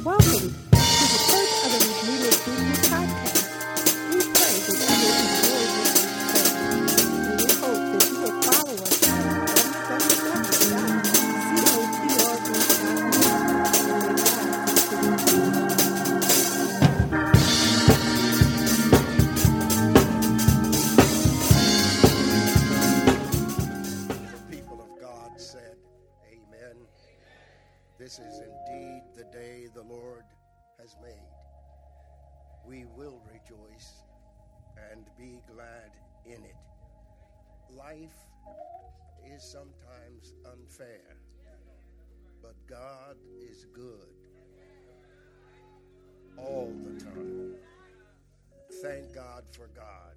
Welcome to the Church of the Redeemer Christian Podcast. We pray that you will enjoy this discussion, and we hope that you will follow us on The people of God said, Amen. This is indeed the day the Lord has made. We will rejoice and be glad in it. Life is sometimes unfair, but God is good all the time. Thank God for God.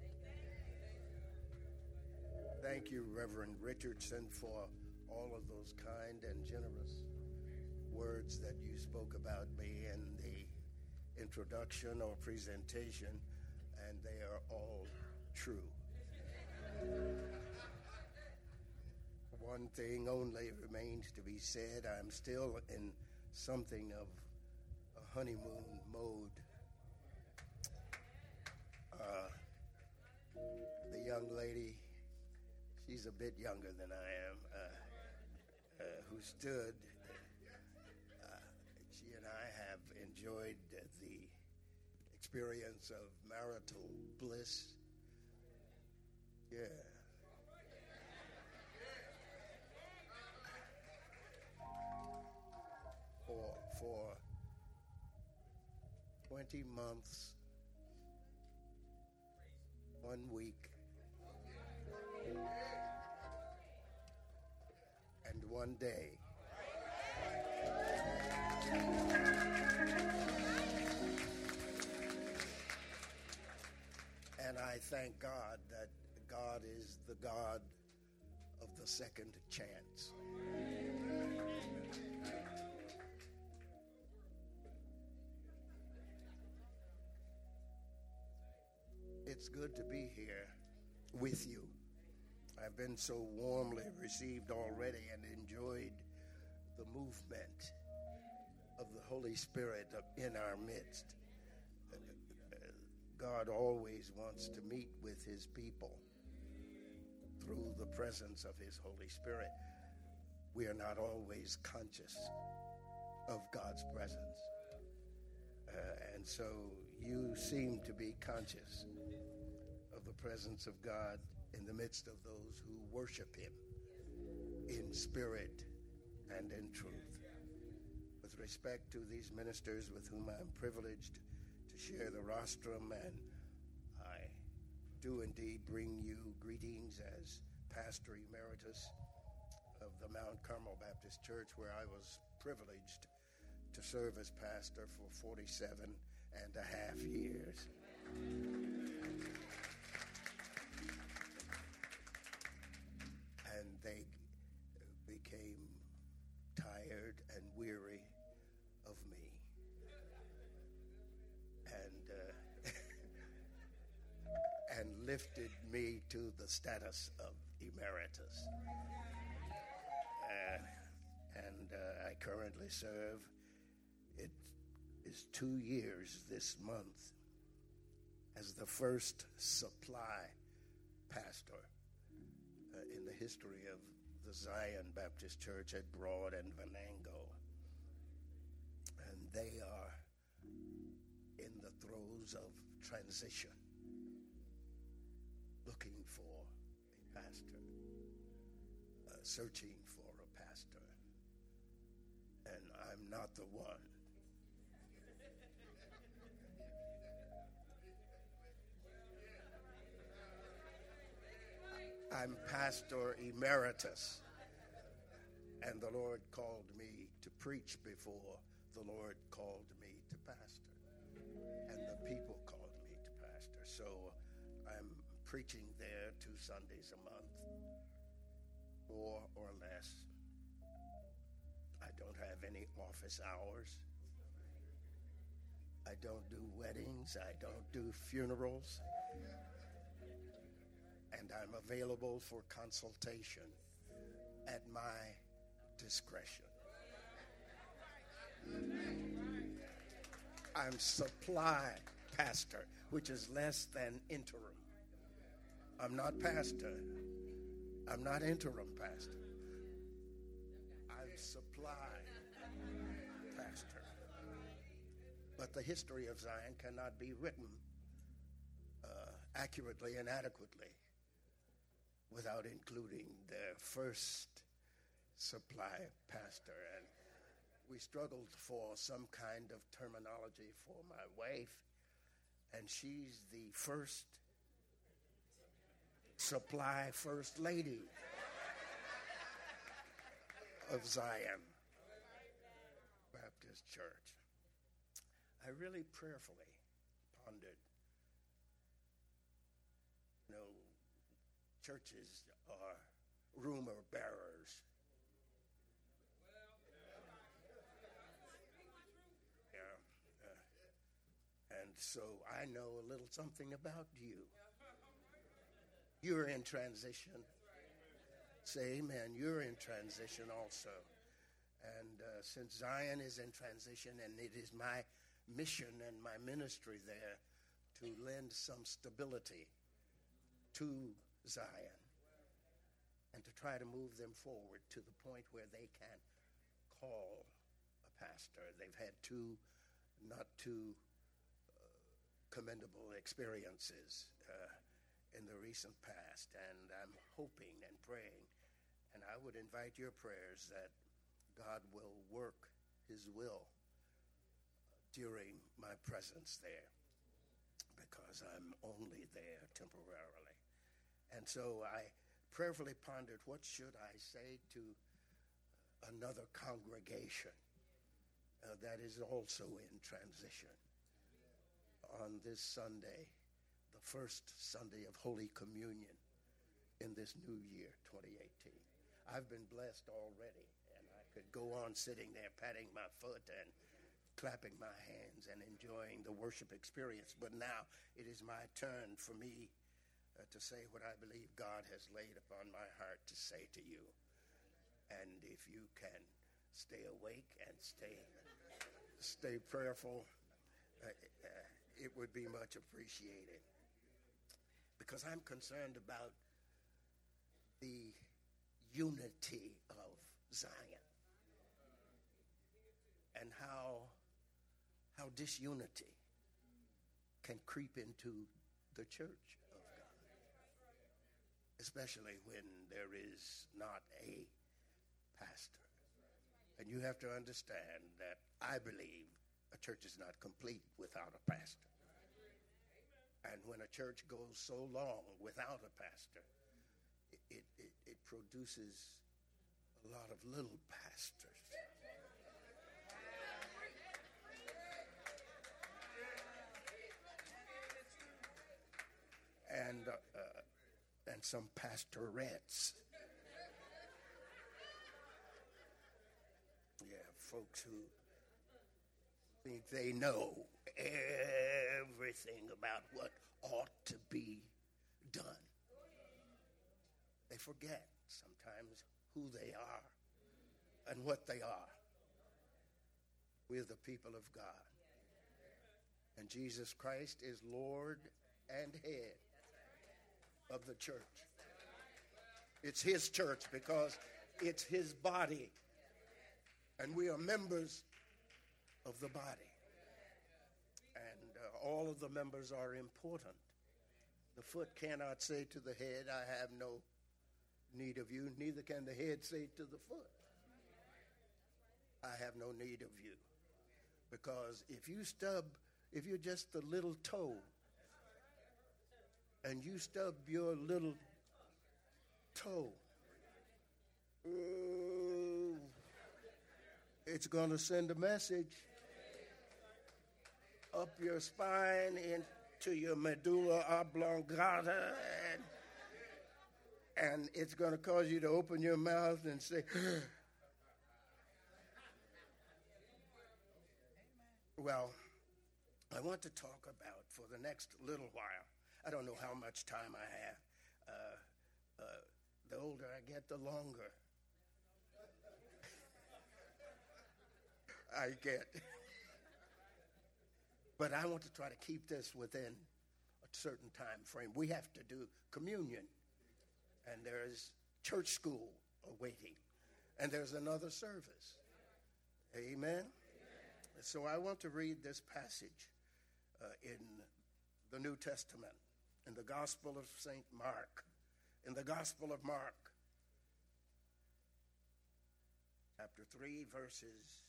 Thank you, Reverend Richardson, for all of those kind and generous words that you spoke about me in the introduction or presentation, and they are all true. One thing only remains to be said. I'm still in something of a honeymoon mode. The young lady, she's a bit younger than I am, who stood. She and I have enjoyed the experience of marital bliss. Yeah. For 20 months, 1 week, and 1 day. And I thank God that God is the God of the second chance. It's good to be here with you. I've been so warmly received already and enjoyed the movement of the Holy Spirit in our midst. God always wants to meet with his people through the presence of his Holy Spirit. We are not always conscious of God's presence. And so you seem to be conscious of the presence of God in the midst of those who worship him in spirit and in truth. With respect to these ministers with whom I'm privileged to share the rostrum, and I do indeed bring you greetings as Pastor Emeritus of the Mount Carmel Baptist Church, where I was privileged to serve as pastor for 47 and a half years. And they became tired and weary of me. And lifted me to the status of emeritus. I currently serve. It is 2 years this month as the first supply pastor in the history of the Zion Baptist Church at Broad and Venango. And they are in the throes of transition, looking for a pastor, searching for a pastor, and I'm not the one. I'm Pastor Emeritus, and the Lord called me to preach before the Lord called me to pastor, and the people called me to pastor. So I'm preaching there 2 Sundays a month, more or less. I don't have any office hours. I don't do weddings. I don't do funerals. And I'm available for consultation at my discretion. I'm supply pastor, which is less than interim. I'm not pastor. I'm not interim pastor. I'm supply pastor. But the history of Zion cannot be written accurately and adequately without including their first supply pastor. And we struggled for some kind of terminology for my wife, and she's the first supply first lady of Zion Baptist Church. I really prayerfully pondered, churches are rumor bearers. And so I know a little something about you. You're in transition. Say amen. You're in transition also. And since Zion is in transition, and it is my mission and my ministry there to lend some stability to Zion and to try to move them forward to the point where they can call a pastor. They've had two not too commendable experiences in the recent past, and I'm hoping and praying, and I would invite your prayers that God will work his will during my presence there, because I'm only there temporarily. And so I prayerfully pondered, what should I say to another congregation that is also in transition on this Sunday, the first Sunday of Holy Communion in this new year, 2018. I've been blessed already, and I could go on sitting there patting my foot and clapping my hands and enjoying the worship experience. But now it is my turn for me to say what I believe God has laid upon my heart to say to you. And if you can stay awake and stay prayerful, it would be much appreciated. Because I'm concerned about the unity of Zion and how disunity can creep into the church of God, especially when there is not a pastor. And you have to understand that I believe a church is not complete without a pastor. And when a church goes so long without a pastor, it produces a lot of little pastors. And some pastorettes. Yeah, folks who think they know everything about what ought to be done. They forget sometimes who they are and what they are. We're the people of God. And Jesus Christ is Lord and head of the church. It's his church because it's his body. And we are members of the body. And all of the members are important. The foot cannot say to the head, I have no need of you. Neither can the head say to the foot, I have no need of you. Because if you're just the little toe, and you stub your little toe, it's going to send a message up your spine into your medulla oblongata, and it's going to cause you to open your mouth and say, well, I want to talk about for the next little while. I don't know how much time I have. The older I get, the longer I get. But I want to try to keep this within a certain time frame. We have to do communion, and there is church school awaiting, and there's another service. Amen? So I want to read this passage in the New Testament, in the Gospel of St. Mark. In the Gospel of Mark, chapter 3, verses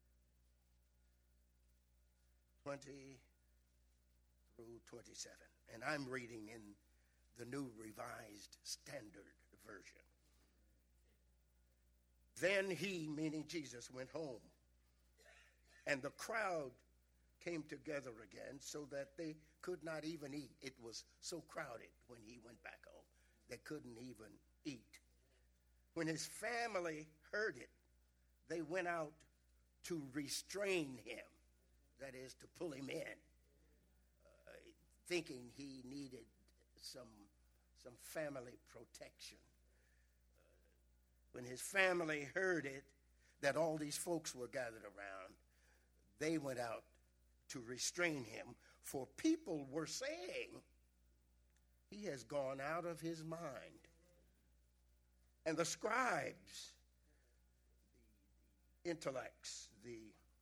20 through 27. And I'm reading in the New Revised Standard Version. Then he, meaning Jesus, went home, and the crowd came together again so that they could not even eat. It was so crowded when he went back home. They couldn't even eat. When his family heard it, they went out to restrain him, that is, to pull him in, thinking he needed some family protection. When his family heard it, that all these folks were gathered around, they went out to restrain him, for people were saying, he has gone out of his mind. And the scribes, the intellects, the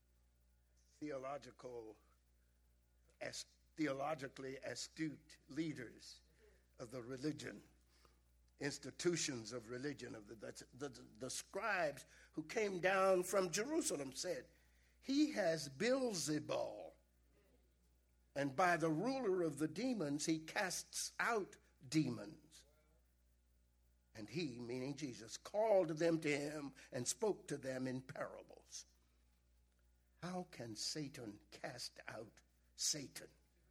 theologically astute leaders of the religion, institutions of religion, the scribes who came down from Jerusalem said, he has Beelzebul, and by the ruler of the demons he casts out demons. And he, meaning Jesus, called them to him and spoke to them in parables. How can Satan cast out Satan?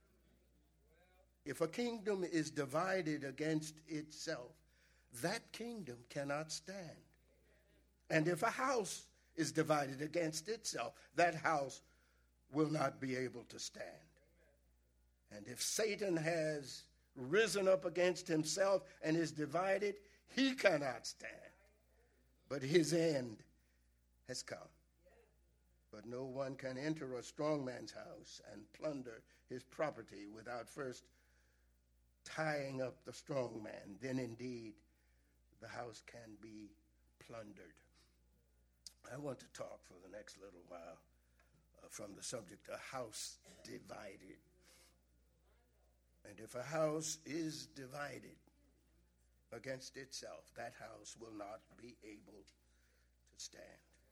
If a kingdom is divided against itself, that kingdom cannot stand. And if a house is divided against itself, that house will not be able to stand. And if Satan has risen up against himself and is divided, he cannot stand. But his end has come. But no one can enter a strong man's house and plunder his property without first tying up the strong man. Then indeed the house can be plundered. I want to talk for the next little while from the subject, a house divided. And if a house is divided against itself, that house will not be able to stand.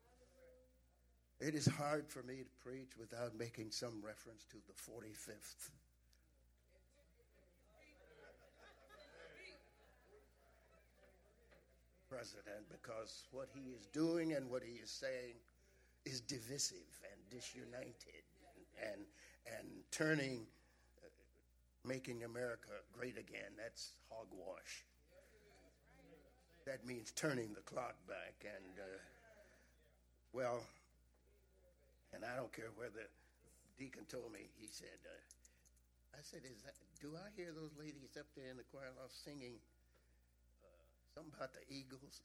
It is hard for me to preach without making some reference to the 45th president, because what he is doing and what he is saying is divisive and disunited and turning, making America great again. That's hogwash. That means turning the clock back. And, and I don't care where the deacon told me, he said, I said, do I hear those ladies up there in the choir loft singing something about the Eagles?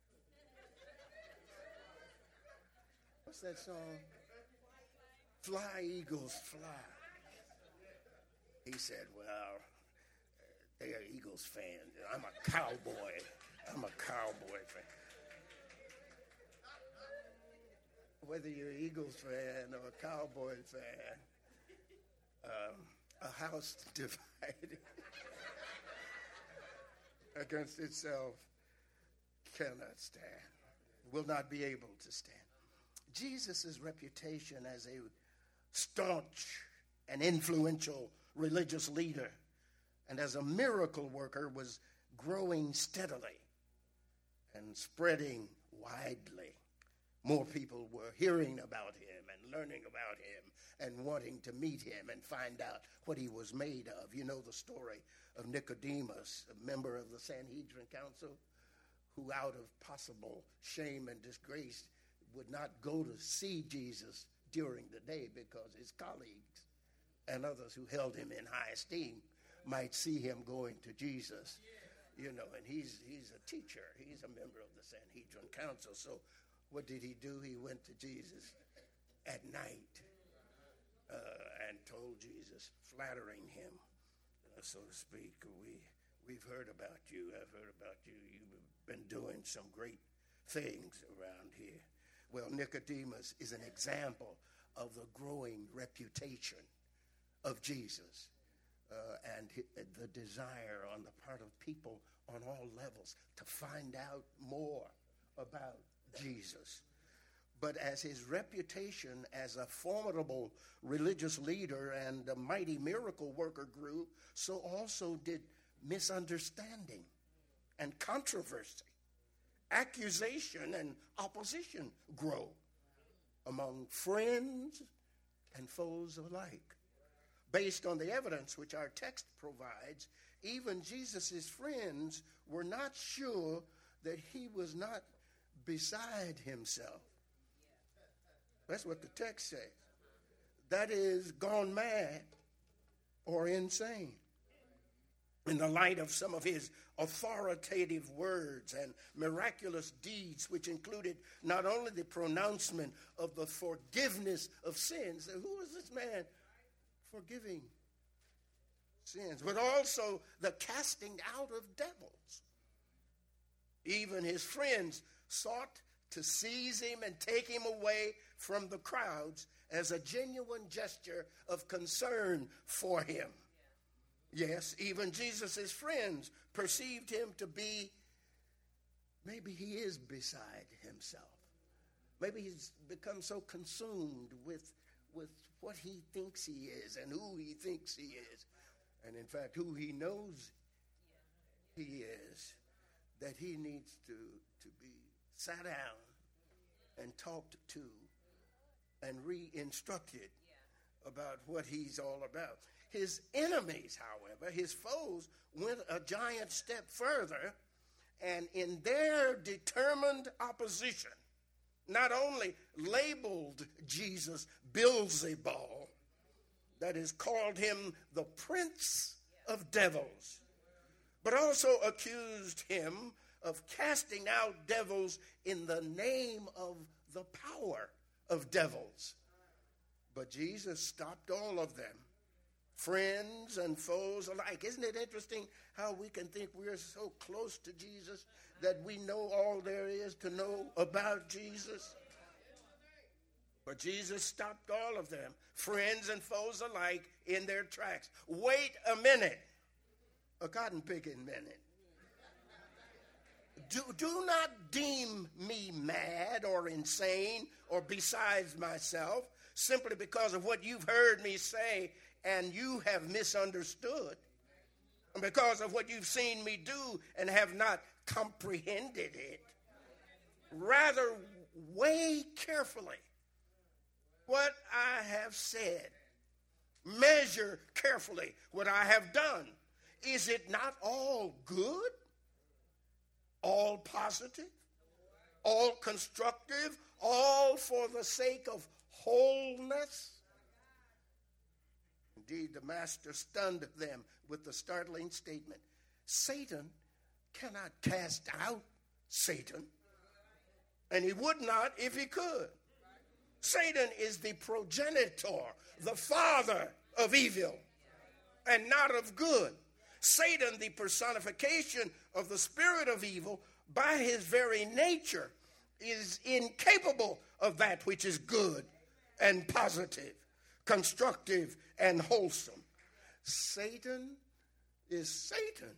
What's that song? Fly, Eagles, fly. He said, well, they are Eagles fans. I'm a cowboy. I'm a cowboy fan. Whether you're an Eagles fan or a cowboy fan, a house divided against itself cannot stand, will not be able to stand. Jesus' reputation as a staunch and influential religious leader and as a miracle worker was growing steadily and spreading widely. More people were hearing about him and learning about him and wanting to meet him and find out what he was made of. You know the story of Nicodemus, a member of the Sanhedrin Council, who out of possible shame and disgrace would not go to see Jesus during the day because his colleagues and others who held him in high esteem might see him going to Jesus. You know, and he's a teacher. He's a member of the Sanhedrin Council. So what did he do? He went to Jesus at night and told Jesus, flattering him, so to speak. We've heard about you. I've heard about you. You've been doing some great things around here. Well, Nicodemus is an example of the growing reputation of Jesus and the desire on the part of people on all levels to find out more about Jesus. But as his reputation as a formidable religious leader and a mighty miracle worker grew, so also did misunderstanding and controversy, accusation and opposition grow among friends and foes alike. Based on the evidence which our text provides, even Jesus' friends were not sure that he was not beside himself. That's what the text says. That is, gone mad or insane. In the light of some of his authoritative words and miraculous deeds, which included not only the pronouncement of the forgiveness of sins, who is this man forgiving sins, but also the casting out of devils. Even his friends sought to seize him and take him away from the crowds as a genuine gesture of concern for him. Yes, even Jesus' friends perceived him to be, maybe he is beside himself. Maybe he's become so consumed with what he thinks he is and who he thinks he is. And in fact, who he knows he is, that he needs to be sat down and talked to and re-instructed about what he's all about. His enemies, however, his foes, went a giant step further, and in their determined opposition, not only labeled Jesus Beelzebul, that is, called him the prince of devils, but also accused him of casting out devils in the name of the power of devils. But Jesus stopped all of them, friends and foes alike. Isn't it interesting how we can think we're so close to Jesus that we know all there is to know about Jesus? But Jesus stopped all of them, friends and foes alike, in their tracks. Wait a minute. A cotton picking minute. Do not deem me mad or insane or besides myself simply because of what you've heard me say and you have misunderstood, and because of what you've seen me do and have not comprehended it. Rather, weigh carefully what I have said. Measure carefully what I have done. Is it not all good? All positive? All constructive? All for the sake of wholeness? Indeed, the master stunned them with the startling statement, Satan cannot cast out Satan, and he would not if he could. Satan is the progenitor, the father of evil, and not of good. Satan, the personification of the spirit of evil, by his very nature, is incapable of that which is good and positive, constructive and wholesome. Satan is Satan.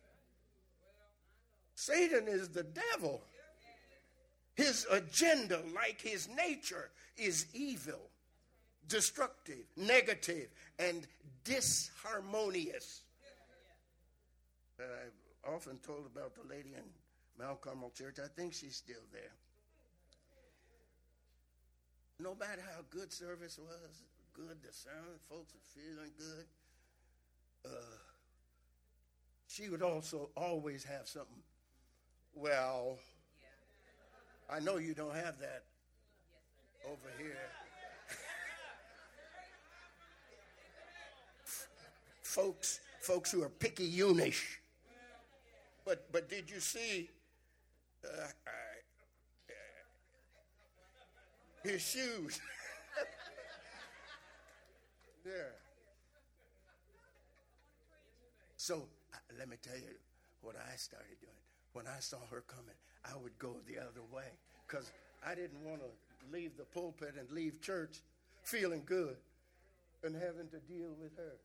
Satan is the devil. His agenda, like his nature, is evil, destructive, negative, and disharmonious. I've often told about the lady in Mount Carmel Church. I think she's still there. No matter how good service was, good the sound, folks were feeling good, she would also always have something. Well, I know you don't have that over here. Folks who are picky-unish. But did you see his shoes? Yeah. So let me tell you what I started doing. When I saw her coming, I would go the other way because I didn't want to leave the pulpit and leave church feeling good and having to deal with her.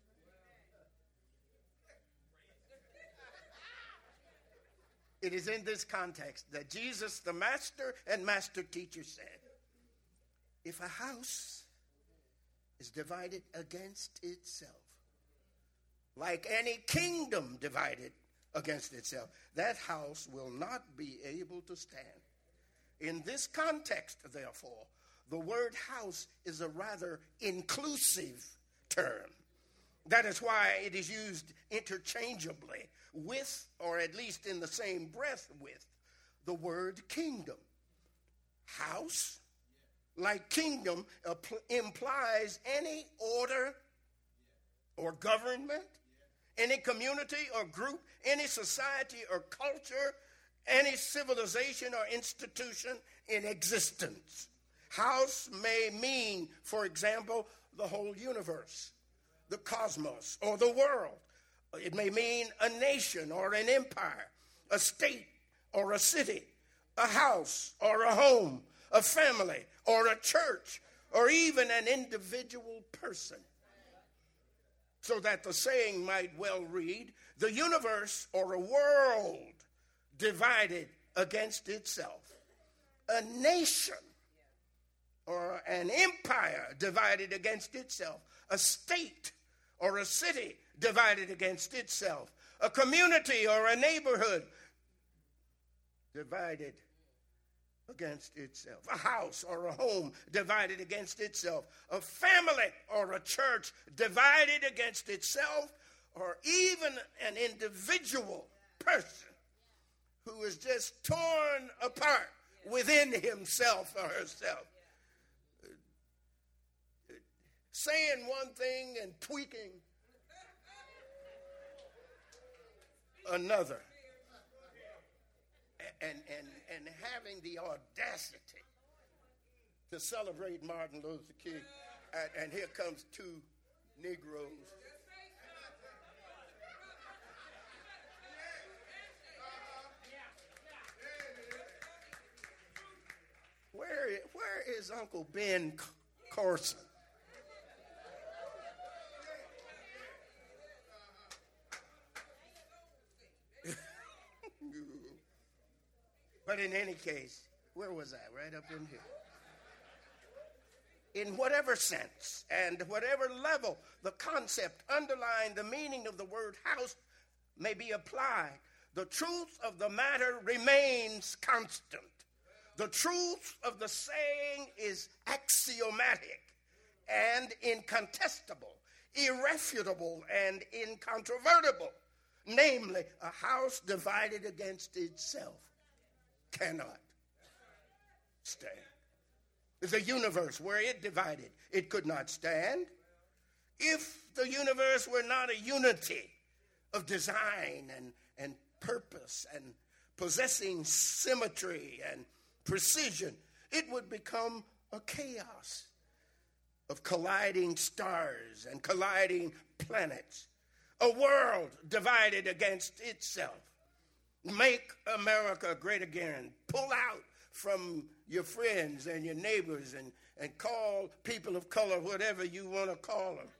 It is in this context that Jesus, the master and master teacher, said, if a house is divided against itself, like any kingdom divided against itself, that house will not be able to stand. In this context, therefore, the word house is a rather inclusive term. That is why it is used interchangeably with, or at least in the same breath with, the word kingdom. House, like kingdom, implies any order or government, any community or group, any society or culture, any civilization or institution in existence. House may mean, for example, the whole universe, the cosmos, or the world. It may mean a nation or an empire, a state or a city, a house or a home, a family or a church, or even an individual person. So that the saying might well read, the universe or a world divided against itself, a nation or an empire divided against itself, a state or a city divided against itself, a community or a neighborhood divided against itself, a house or a home divided against itself, a family or a church divided against itself, or even an individual person who is just torn apart within himself or herself, saying one thing and tweaking another, and having the audacity to celebrate Martin Luther King, and here comes two Negroes. Where is Uncle Ben Carson? But in any case, where was I? Right up in here. In whatever sense and whatever level the concept underlying the meaning of the word house may be applied, the truth of the matter remains constant. The truth of the saying is axiomatic and incontestable, irrefutable and incontrovertible. Namely, a house divided against itself cannot stand. The universe, where it divided, it could not stand. If the universe were not a unity of design and purpose and possessing symmetry and precision, it would become a chaos of colliding stars and colliding planets, a world divided against itself. Make America great again. Pull out from your friends and your neighbors and call people of color whatever you want to call them.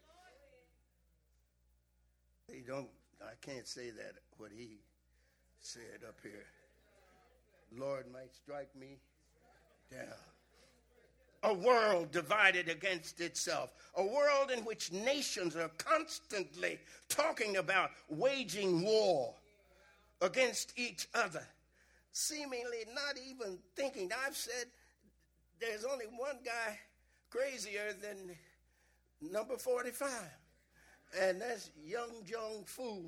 I can't say that, what he said up here. Lord might strike me down. A world divided against itself. A world in which nations are constantly talking about waging war against each other, seemingly not even thinking. I've said there's only one guy crazier than number 45, and that's Young Jong-fu,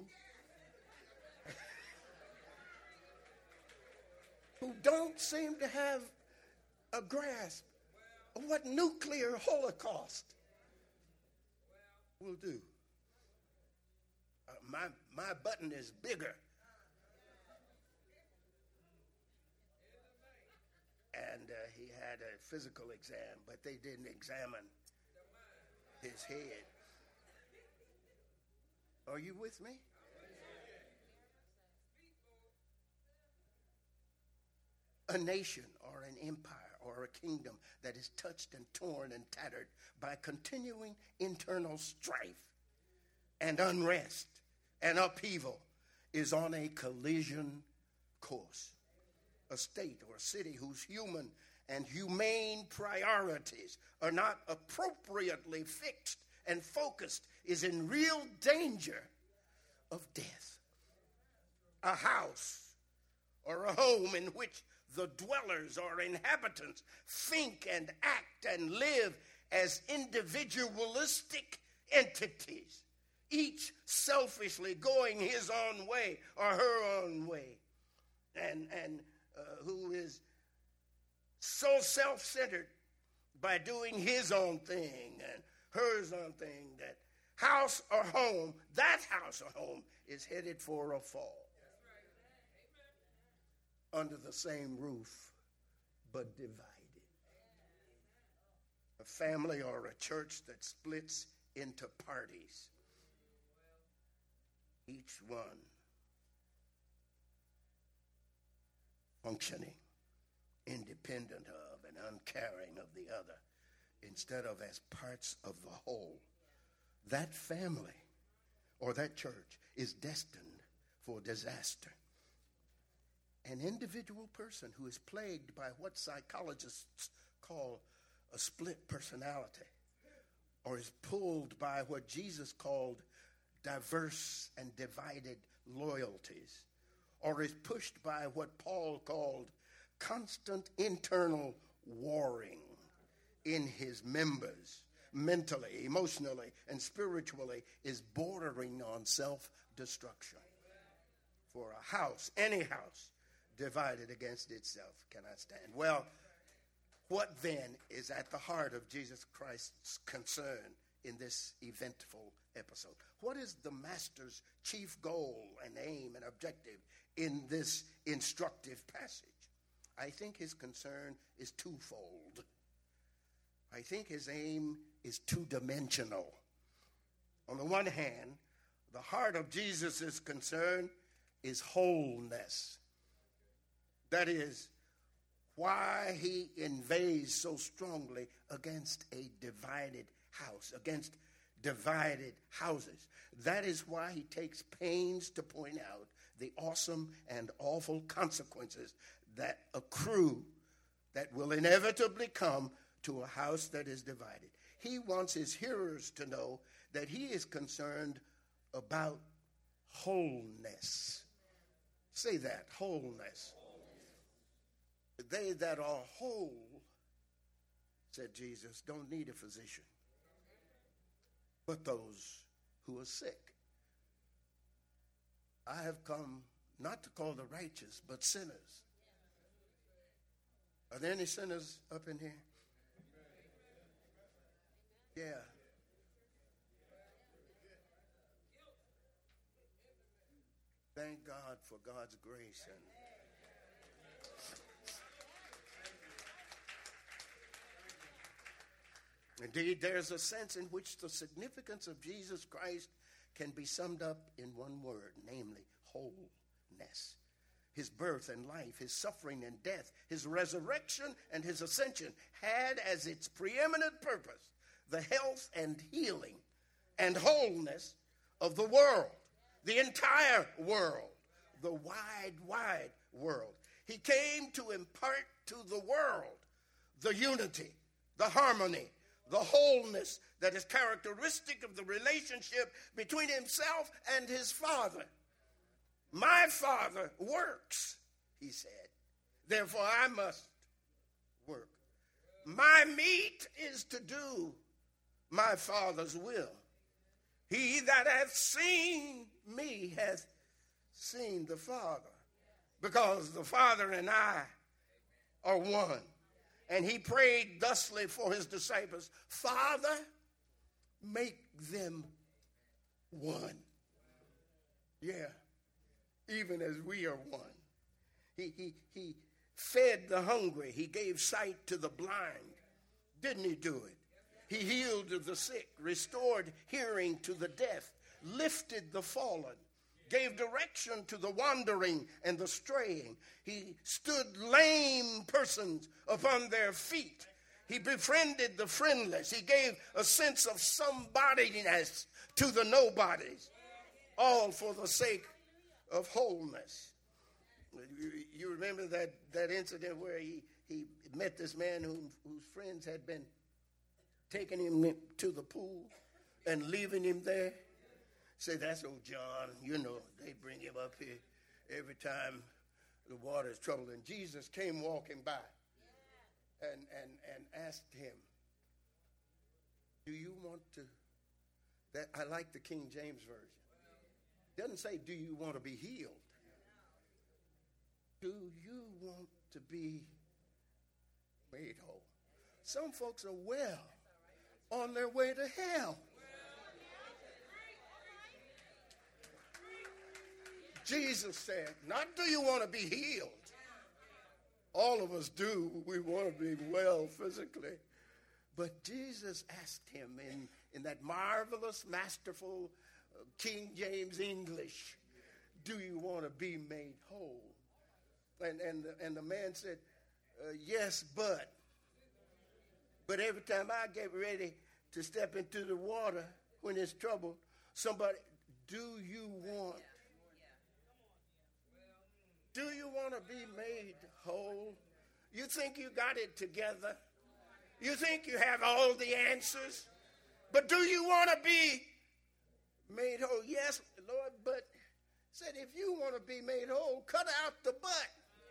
who don't seem to have a grasp of what nuclear holocaust will do. My button is bigger. And he had a physical exam, but they didn't examine his head. Are you with me? a nation or an empire or a kingdom that is touched and torn and tattered by continuing internal strife and unrest and upheaval is on a collision course. A state or a city whose human and humane priorities are not appropriately fixed and focused is in real danger of death. A house or a home in which the dwellers or inhabitants think and act and live as individualistic entities, each selfishly going his own way or her own way, and who is so self-centered by doing his own thing and hers own thing that house or home, that house or home is headed for a fall. Under the same roof, but divided. A family or a church that splits into parties, each one functioning independent of and uncaring of the other, instead of as parts of the whole. That family or that church is destined for disaster. An individual person who is plagued by what psychologists call a split personality, or is pulled by what Jesus called diverse and divided loyalties, or is pushed by what Paul called constant internal warring in his members, mentally, emotionally, and spiritually, is bordering on self-destruction. For a house, any house, divided against itself cannot stand. Well, what then is at the heart of Jesus Christ's concern in this eventful episode? What is the Master's chief goal and aim and objective in this instructive passage? I think his concern is twofold. I think his aim is two-dimensional. On the one hand, the heart of Jesus' concern is wholeness. That is why he inveighs so strongly against a divided house, against divided houses. That is why he takes pains to point out the awesome and awful consequences that accrue, that will inevitably come to a house that is divided. He wants his hearers to know that he is concerned about wholeness. Say that, wholeness. They that are whole, said Jesus, don't need a physician, but those who are sick. I have come not to call the righteous, but sinners. Are there any sinners up in here? Yeah. Thank God for God's grace. And indeed, there's a sense in which the significance of Jesus Christ can be summed up in one word, namely wholeness. His birth and life, his suffering and death, his resurrection and his ascension had as its preeminent purpose the health and healing and wholeness of the world, the entire world, the wide, wide world. He came to impart to the world the unity, the harmony, the wholeness that is characteristic of the relationship between himself and his Father. My Father works, he said. Therefore, I must work. My meat is to do my Father's will. He that hath seen me hath seen the Father, because the Father and I are one. And he prayed thusly for his disciples, Father, make them one. Yeah, even as we are one. He fed the hungry. He gave sight to the blind. Didn't he do it? He healed the sick, restored hearing to the deaf, lifted the fallen, gave direction to the wandering and the straying. He stood lame persons upon their feet. He befriended the friendless. He gave a sense of somebodyness to the nobodies, all for the sake of wholeness. You remember that incident where he met this man whose friends had been taking him to the pool and leaving him there? Say, that's old John. You know, they bring him up here every time the water is troubled. And Jesus came walking by and asked him, do you want to, that I like the King James Version. It doesn't say, do you want to be healed? Do you want to be made whole? Some folks are well on their way to hell. Jesus said, not do you want to be healed. All of us do. We want to be well physically. But Jesus asked him in that marvelous, masterful King James English, do you want to be made whole? And the man said, yes, but every time I get ready to step into the water when it's trouble, somebody, do you want to be made whole? You think you got it together? You think you have all the answers? But do you want to be made whole? Yes, Lord, but said if you want to be made whole, cut out the but.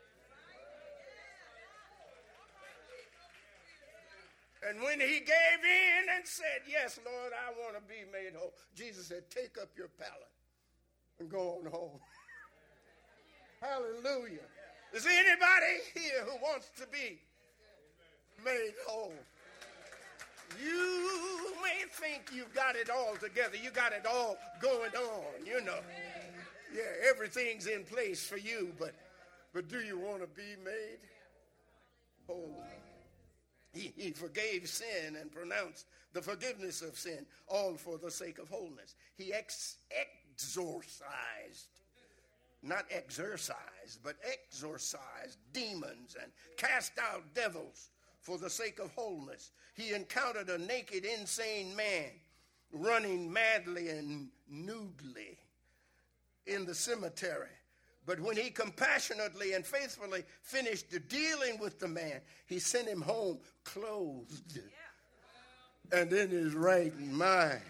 And when he gave in and said, yes, Lord, I want to be made whole, Jesus said, take up your pallet and go on home. Hallelujah. Is there anybody here who wants to be made whole? You may think you've got it all together. You got it all going on, you know. Yeah, everything's in place for you, but do you want to be made whole? He forgave sin and pronounced the forgiveness of sin, all for the sake of wholeness. He exorcised, not exercised, but exorcised demons and cast out devils for the sake of wholeness. He encountered a naked, insane man running madly and nudely in the cemetery. But when he compassionately and faithfully finished dealing with the man, he sent him home clothed and in his right mind.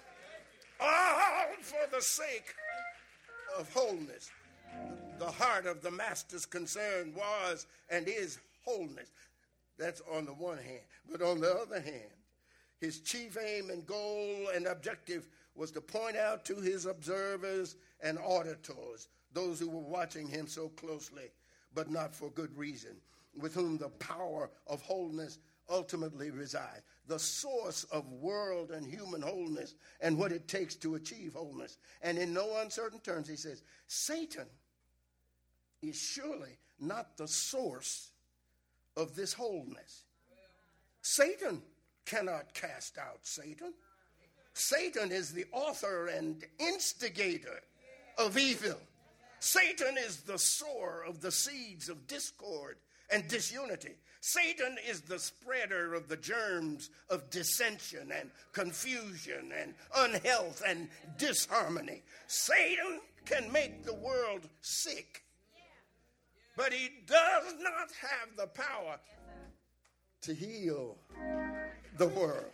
All for the sake of wholeness. The heart of the master's concern was and is wholeness. That's on the one hand. But on the other hand, his chief aim and goal and objective was to point out to his observers and auditors, those who were watching him so closely, but not for good reason, with whom the power of wholeness ultimately resides. The source of world and human wholeness and what it takes to achieve wholeness. And in no uncertain terms, he says, Satan is surely not the source of this wholeness. Satan cannot cast out Satan. Satan is the author and instigator of evil. Satan is the sower of the seeds of discord and disunity. Satan is the spreader of the germs of dissension and confusion and unhealth and disharmony. Satan can make the world sick, but he does not have the power to heal the world.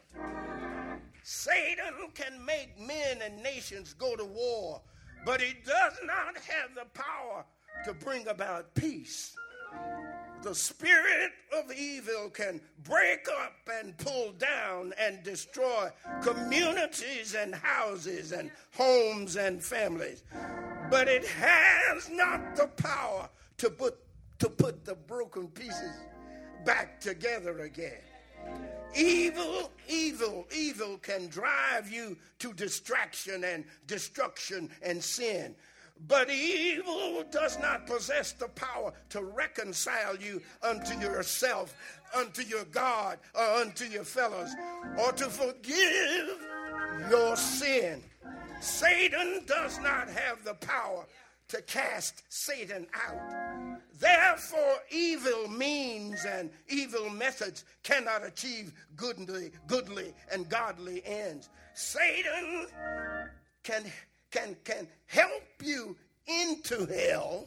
Satan can make men and nations go to war, but he does not have the power to bring about peace. The spirit of evil can break up and pull down and destroy communities and houses and homes and families, but it has not the power to put the broken pieces back together again. Evil can drive you to distraction and destruction and sin. But evil does not possess the power to reconcile you unto yourself, unto your God, or unto your fellows, or to forgive your sin. Satan Satan does not have the power to cast Satan out. Therefore, evil means and evil methods cannot achieve goodly and godly ends. Satan can help you into hell,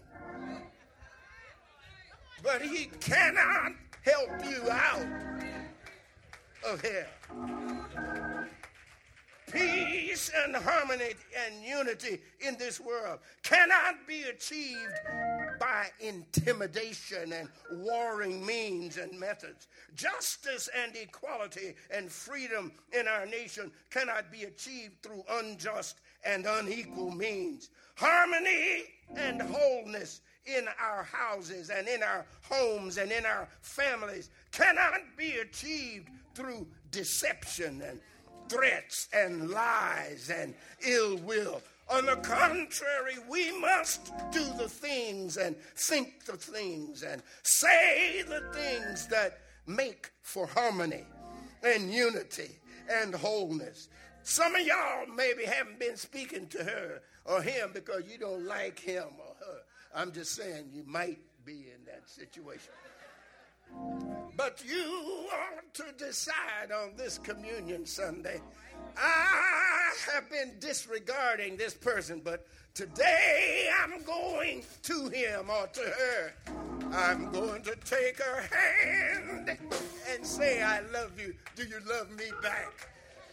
but he cannot help you out of hell. Peace and harmony and unity in this world cannot be achieved by intimidation and warring means and methods. Justice and equality and freedom in our nation cannot be achieved through unjust and unequal means. Harmony and wholeness in our houses and in our homes and in our families cannot be achieved through deception and threats and lies and ill will. On the contrary, we must do the things and think the things and say the things that make for harmony and unity and wholeness. Some of y'all maybe haven't been speaking to her or him because you don't like him or her. I'm just saying you might be in that situation. But you ought to decide on this Communion Sunday. I have been disregarding this person, but today I'm going to him or to her. I'm going to take her hand and say, I love you. Do you love me back?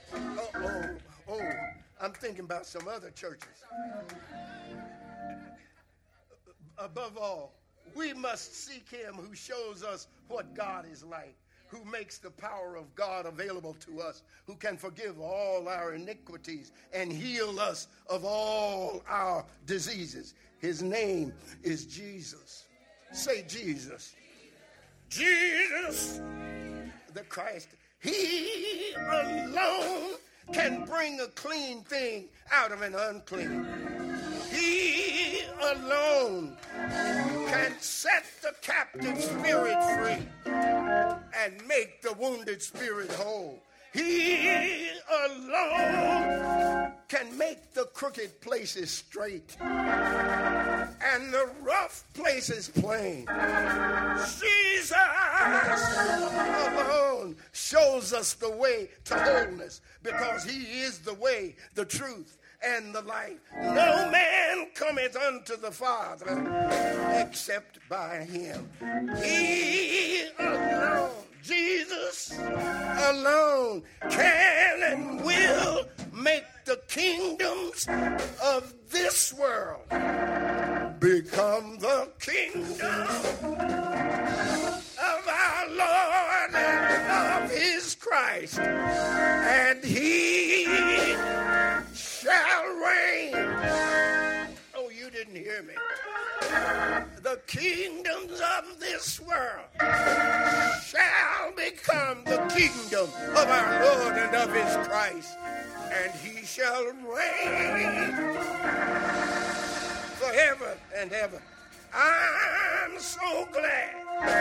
I'm thinking about some other churches. Above all, we must seek him who shows us what God is like, who makes the power of God available to us, who can forgive all our iniquities and heal us of all our diseases. His name is Jesus. Say Jesus. Jesus, the Christ. He alone can bring a clean thing out of an unclean. He alone can set the captive spirit free and make the wounded spirit whole. He alone can make the crooked places straight and the rough places plain. Jesus alone shows us the way to wholeness because he is the way, the truth, and the life. No man cometh unto the Father except by him. He alone, Jesus alone, can and will make the kingdoms of this world become the kingdom of our Lord and of his Christ. And he shall reign. Oh, you didn't hear me. The kingdoms of this world shall become the kingdom of our Lord and of his Christ. And he shall reign forever and ever. I'm so glad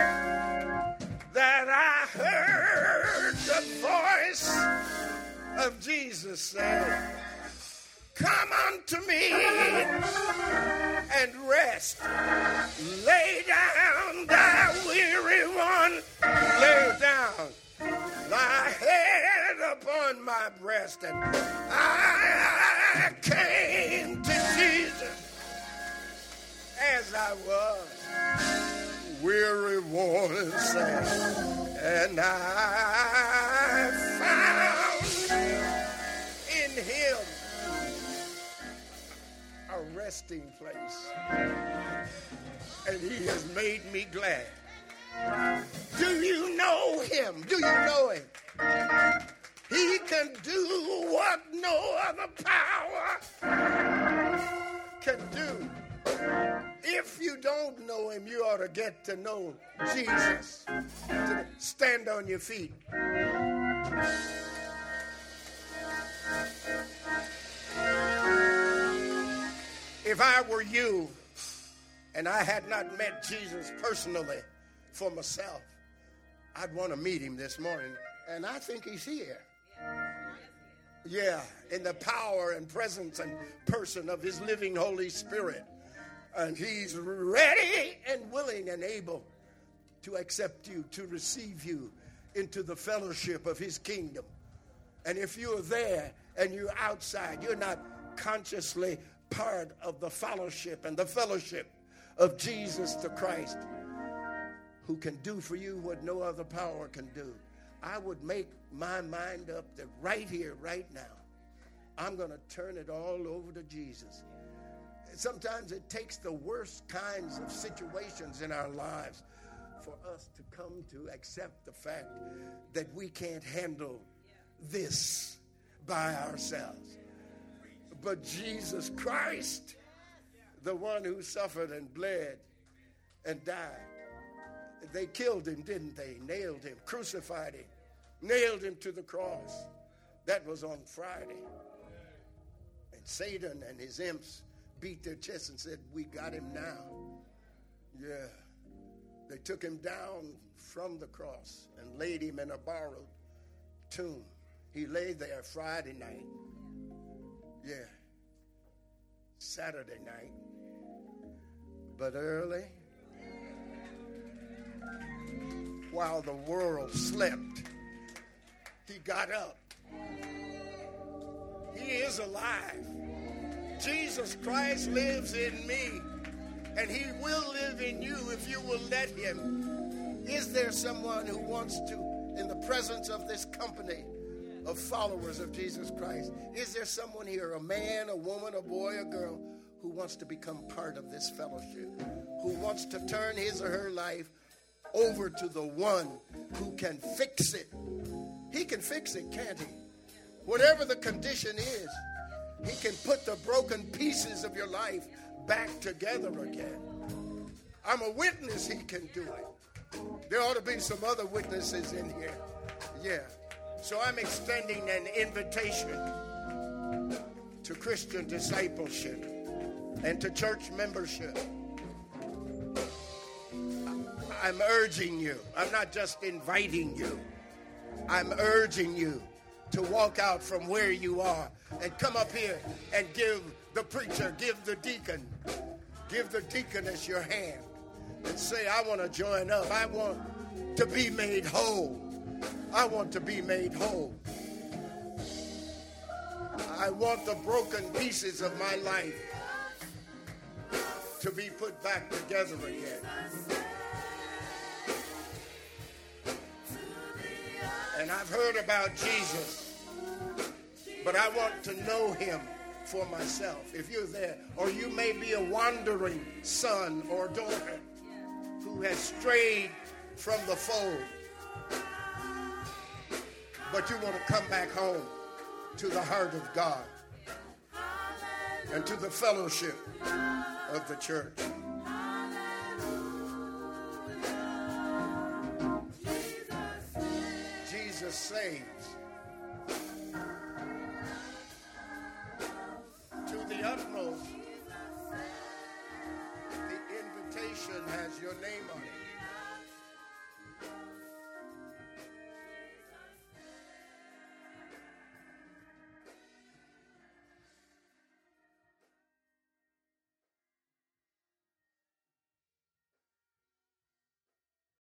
that I heard the voice of Jesus say, come unto me and rest. Lay down, thy weary one. Lay down thy head upon my breast. And I came to Jesus as I was, weary, worn, and sad. And I found in him a resting place, and he has made me glad. Do you know him? Do you know him? He can do what no other power can do. If you don't know him, you ought to get to know Jesus. Stand on your feet. If I were you and I had not met Jesus personally for myself, I'd want to meet him this morning. And I think he's here. Yeah, in the power and presence and person of his living Holy Spirit. And he's ready and willing and able to accept you, to receive you into the fellowship of his kingdom. And if you're there and you're outside, you're not consciously part of the fellowship and the fellowship of Jesus the Christ, who can do for you what no other power can do. I would make my mind up that right here, right now, I'm going to turn it all over to Jesus. Sometimes it takes the worst kinds of situations in our lives for us to come to accept the fact that we can't handle this by ourselves. But Jesus Christ, the one who suffered and bled and died, they killed him, didn't they? Nailed him, crucified him, nailed him to the cross. That was on Friday. And Satan and his imps beat their chests and said, we got him now. Yeah. They took him down from the cross and laid him in a borrowed tomb. He lay there Friday night. Yeah. Saturday night. But early, while the world slept, he got up. He is alive. Jesus Christ lives in me, and he will live in you if you will let him. Is there someone who wants to, in the presence of this company of followers of Jesus Christ, is there someone here, a man, a woman, a boy, a girl, who wants to become part of this fellowship, who wants to turn his or her life over to the one who can fix it? He can fix it, can't he? Whatever the condition is, he can put the broken pieces of your life back together again. I'm a witness he can do it. There ought to be some other witnesses in here. Yeah. So I'm extending an invitation to Christian discipleship and to church membership. I'm urging you. I'm not just inviting you. I'm urging you to walk out from where you are and come up here and give the preacher, give the deaconess your hand and say, I want to join up. I want to be made whole. I want to be made whole. I want the broken pieces of my life to be put back together again. And I've heard about Jesus, but I want to know him for myself. If you're there, or you may be a wandering son or daughter who has strayed from the fold, but you want to come back home to the heart of God and to the fellowship of the church. Jesus saves. To the utmost, the invitation has your name on it.